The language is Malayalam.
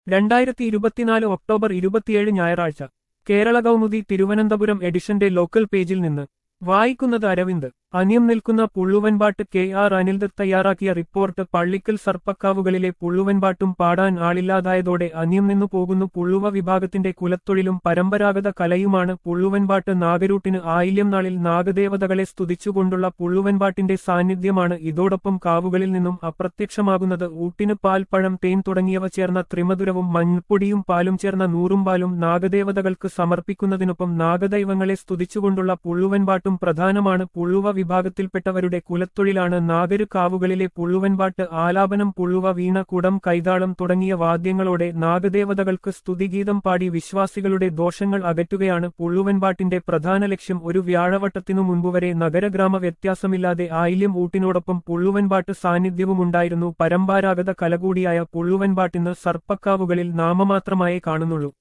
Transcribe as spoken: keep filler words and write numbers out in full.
രണ്ടായിരത്തി ഇരുപത്തിനാല് ഒക്ടോബർ ഇരുപത്തിയേഴ് ഞായറാഴ്ച കേരള കൗമുദി തിരുവനന്തപുരം എഡിഷന്റെ ലോക്കൽ പേജിൽ നിന്ന് വായിക്കുന്നത് അരവിന്ദ്. അന്യം നിൽക്കുന്ന പുള്ളുവൻപാട്ട്. കെ ആർ അനിൽദത്ത് തയ്യാറാക്കിയ റിപ്പോർട്ട്. പള്ളിക്കൽ സർപ്പക്കാവുകളിലെ പുള്ളുവൻപാട്ടും പാടാൻ ആളില്ലാതായതോടെ അന്യം നിന്നു പോകുന്നു. പുള്ളുവ വിഭാഗത്തിന്റെ കുലത്തൊഴിലും പരമ്പരാഗത കലയുമാണ് പുള്ളുവൻപാട്ട്. നാഗരൂട്ടിന് ആയില്യം നാളിൽ നാഗദേവതകളെ സ്തുതിച്ചുകൊണ്ടുള്ള പുള്ളുവൻപാട്ടിന്റെ സാന്നിധ്യമാണ് ഇതോടൊപ്പം കാവുകളിൽ നിന്നും അപ്രത്യക്ഷമാകുന്നത്. ഊട്ടിന് പാൽ, പഴം, തേൻ തുടങ്ങിയവ ചേർന്ന ത്രിമധുരവും മഞ്ഞപ്പൊടിയും പാലും ചേർന്ന നൂറും പാലും നാഗദേവതകൾക്ക് സമർപ്പിക്കുന്നതിനൊപ്പം നാഗദൈവങ്ങളെ സ്തുതിച്ചുകൊണ്ടുള്ള പുള്ളുവൻപാട്ടും പ്രധാനമാണ്. പുള്ളുവ വിഭാഗത്തിൽപ്പെട്ടവരുടെ കുലത്തൊഴിലാണ് നാഗര്. കാവുകളിലെ പുള്ളുവൻപാട്ട് ആലാപനം പുള്ളുവ, വീണ, കുടം, കൈതാളം തുടങ്ങിയ വാദ്യങ്ങളോടെ നാഗദേവതകൾക്ക് സ്തുതിഗീതം പാടി വിശ്വാസികളുടെ ദോഷങ്ങൾ അകറ്റുകയാണ് പുള്ളുവൻപാട്ടിന്റെ പ്രധാന ലക്ഷ്യം. ഒരു വ്യാഴവട്ടത്തിനു മുൻപുവരെ നഗരഗ്രാമ വ്യത്യാസമില്ലാതെ ആയില്യം ഊട്ടിനോടൊപ്പം പുള്ളുവൻപാട്ട് സാന്നിധ്യവുമുണ്ടായിരുന്നു. പരമ്പരാഗത കലകൂടിയായ പുള്ളുവൻപാട്ടിന്ന് സർപ്പക്കാവുകളിൽ നാമമാത്രമായേ കാണുന്നുള്ളൂ.